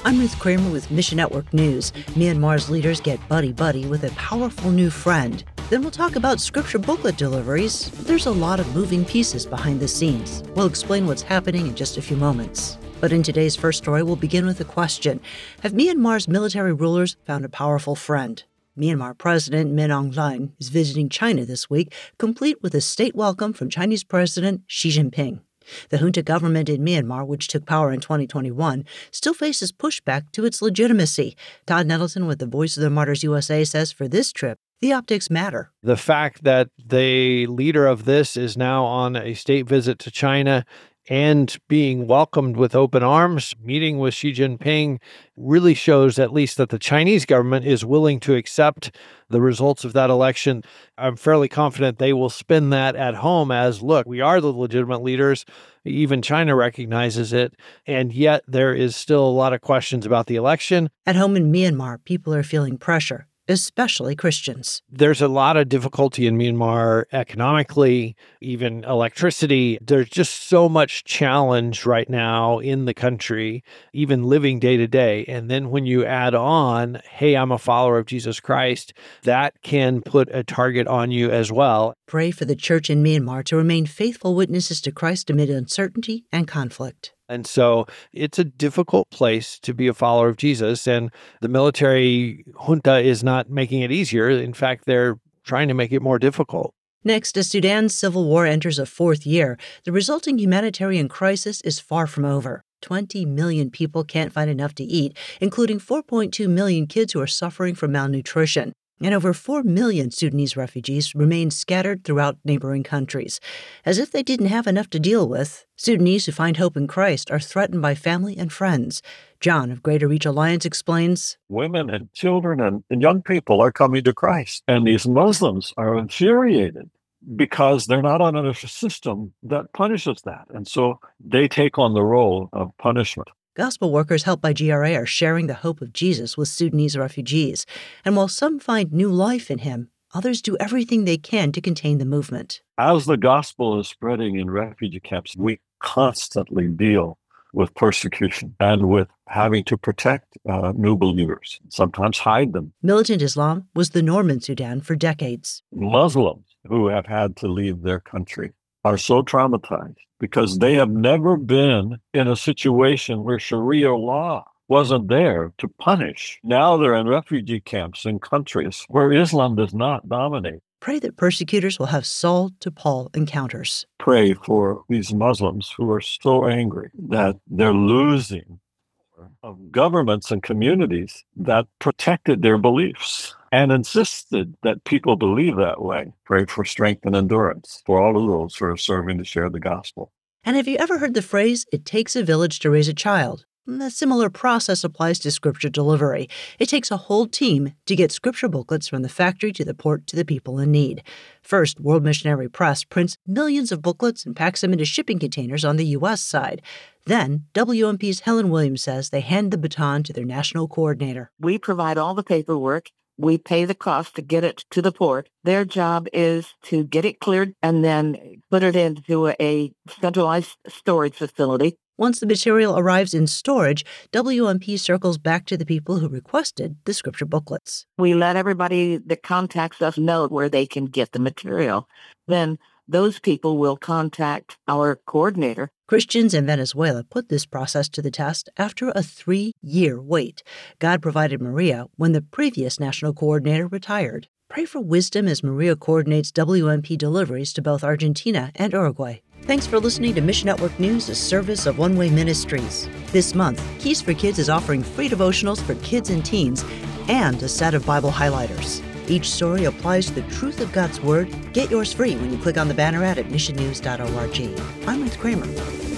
I'm Ruth Kramer with Mission Network News. Myanmar's leaders get buddy-buddy with a powerful new friend. Then we'll talk about scripture booklet deliveries. There's a lot of moving pieces behind the scenes. We'll explain what's happening in just a few moments. But in today's first story, we'll begin with a question. Have Myanmar's military rulers found a powerful friend? Myanmar President Min Aung Hlaing is visiting China this week, complete with a state welcome from Chinese President Xi Jinping. The junta government in Myanmar, which took power in 2021, still faces pushback to its legitimacy. Todd Nettleton with the Voice of the Martyrs USA says for this trip, the optics matter. The fact that the leader of this is now on a state visit to China and being welcomed with open arms, meeting with Xi Jinping, really shows at least that the Chinese government is willing to accept the results of that election. I'm fairly confident they will spin that at home as, look, we are the legitimate leaders. Even China recognizes it. And yet there is still a lot of questions about the election. At home in Myanmar, people are feeling pressure, especially Christians. There's a lot of difficulty in Myanmar economically, even electricity. There's just so much challenge right now in the country, even living day to day. And then when you add on, hey, I'm a follower of Jesus Christ, that can put a target on you as well. Pray for the church in Myanmar to remain faithful witnesses to Christ amid uncertainty and conflict. And so it's a difficult place to be a follower of Jesus, and the military junta is not making it easier. In fact, they're trying to make it more difficult. Next, as Sudan's civil war enters a fourth year, the resulting humanitarian crisis is far from over. 20 million people can't find enough to eat, including 4.2 million kids who are suffering from malnutrition. And over 4 million Sudanese refugees remain scattered throughout neighboring countries. As if they didn't have enough to deal with, Sudanese who find hope in Christ are threatened by family and friends. John of Greater Reach Alliance explains, women and children and young people are coming to Christ, and these Muslims are infuriated because they're not on a system that punishes that. And so they take on the role of punishment. Gospel workers helped by GRA are sharing the hope of Jesus with Sudanese refugees. And while some find new life in him, others do everything they can to contain the movement. As the gospel is spreading in refugee camps, we constantly deal with persecution and with having to protect new believers, sometimes hide them. Militant Islam was the norm in Sudan for decades. Muslims who have had to leave their country are so traumatized because they have never been in a situation where Sharia law wasn't there to punish. Now they're in refugee camps in countries where Islam does not dominate. Pray that persecutors will have Saul to Paul encounters. Pray for these Muslims who are so angry that they're losing of governments and communities that protected their beliefs and insisted that people believe that way. Pray for strength and endurance for all of those who are serving to share the gospel. And have you ever heard the phrase, it takes a village to raise a child? A similar process applies to scripture delivery. It takes a whole team to get scripture booklets from the factory to the port to the people in need. First, World Missionary Press prints millions of booklets and packs them into shipping containers on the U.S. side. Then, WMP's Helen Williams says they hand the baton to their national coordinator. We provide all the paperwork. We pay the cost to get it to the port. Their job is to get it cleared and then put it into a centralized storage facility. Once the material arrives in storage, WMP circles back to the people who requested the scripture booklets. We let everybody that contacts us know where they can get the material. Then those people will contact our coordinator. Christians in Venezuela put this process to the test after a 3-year wait. God provided Maria when the previous national coordinator retired. Pray for wisdom as Maria coordinates WMP deliveries to both Argentina and Uruguay. Thanks for listening to Mission Network News, a service of One Way Ministries. This month, Keys for Kids is offering free devotionals for kids and teens and a set of Bible highlighters. Each story applies to the truth of God's Word. Get yours free when you click on the banner ad at missionnews.org. I'm Ruth Kramer.